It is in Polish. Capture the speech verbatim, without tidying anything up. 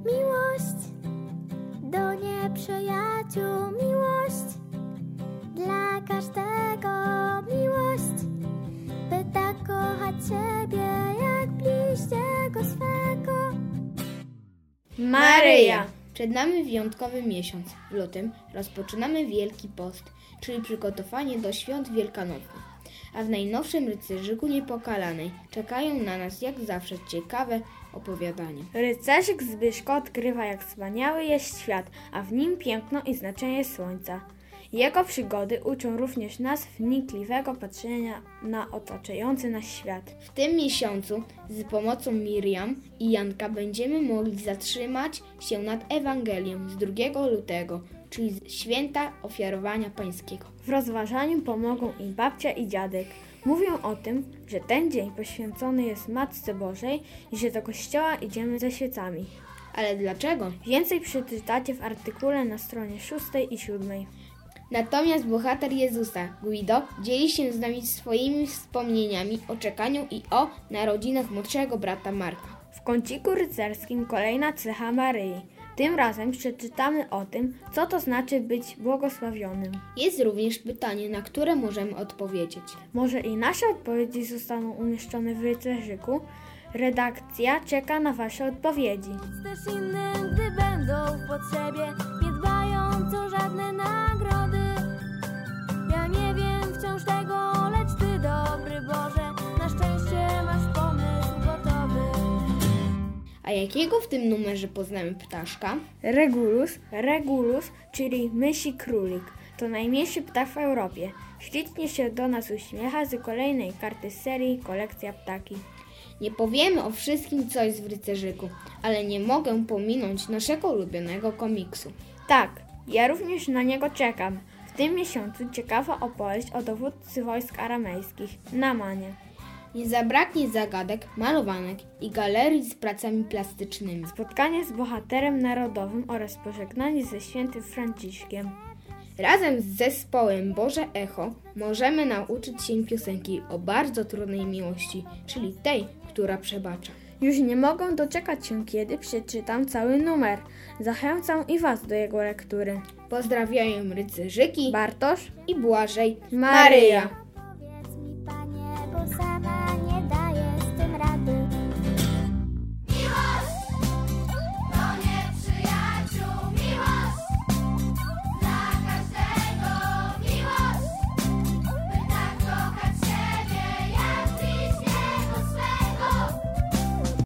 Miłość do nieprzyjaciół, miłość dla każdego, miłość, by tak kochać siebie jak bliźniego swego. Maryja! Przed nami wyjątkowy miesiąc. W lutym rozpoczynamy Wielki Post, czyli przygotowanie do świąt wielkanocnych. A w najnowszym rycerzyku Niepokalanej czekają na nas jak zawsze ciekawe opowiadania. Rycerzyk Zbyszko odkrywa, jak wspaniały jest świat, a w nim piękno i znaczenie słońca. Jego przygody uczą również nas wnikliwego patrzenia na otaczający nas świat. W tym miesiącu z pomocą Miriam i Janka będziemy mogli zatrzymać się nad Ewangelią z drugiego lutego, czyli święta ofiarowania pańskiego. W rozważaniu pomogą im babcia i dziadek. Mówią o tym, że ten dzień poświęcony jest Matce Bożej i że do kościoła idziemy ze świecami. Ale dlaczego? Więcej przeczytacie w artykule na stronie szóstej i siódmej. Natomiast bohater Jezusa, Guido, dzieli się z nami swoimi wspomnieniami o czekaniu i o narodzinach młodszego brata Marka. W kąciku rycerskim kolejna cecha Maryi. Tym razem przeczytamy o tym, co to znaczy być błogosławionym. Jest również pytanie, na które możemy odpowiedzieć. Może i nasze odpowiedzi zostaną umieszczone w rycerzyku? Redakcja czeka na wasze odpowiedzi. Też innym, gdy będą w potrzebie, nie dbając o żadne nagrody. Ja nie wiem wciąż tego, lecz Ty, dobry Boże, na szczęście masz pomysł gotowy. A jakiego w tym numerze poznamy ptaszka? Regulus, Regulus, czyli mysi królik. To najmniejszy ptak w Europie. Ślicznie się do nas uśmiecha z kolejnej karty z serii Kolekcja Ptaki. Nie powiemy o wszystkim, co jest w rycerzyku, ale nie mogę pominąć naszego ulubionego komiksu. Tak, ja również na niego czekam. W tym miesiącu ciekawa opowieść o dowódcy wojsk aramejskich, Naamanie. Nie zabraknie zagadek, malowanek i galerii z pracami plastycznymi. Spotkanie z bohaterem narodowym oraz pożegnanie ze świętym Franciszkiem. Razem z zespołem Boże Echo możemy nauczyć się piosenki o bardzo trudnej miłości, czyli tej, która przebacza. Już nie mogę doczekać się, kiedy przeczytam cały numer. Zachęcam i was do jego lektury. Pozdrawiają rycerzyki Bartosz i Błażej Maryja.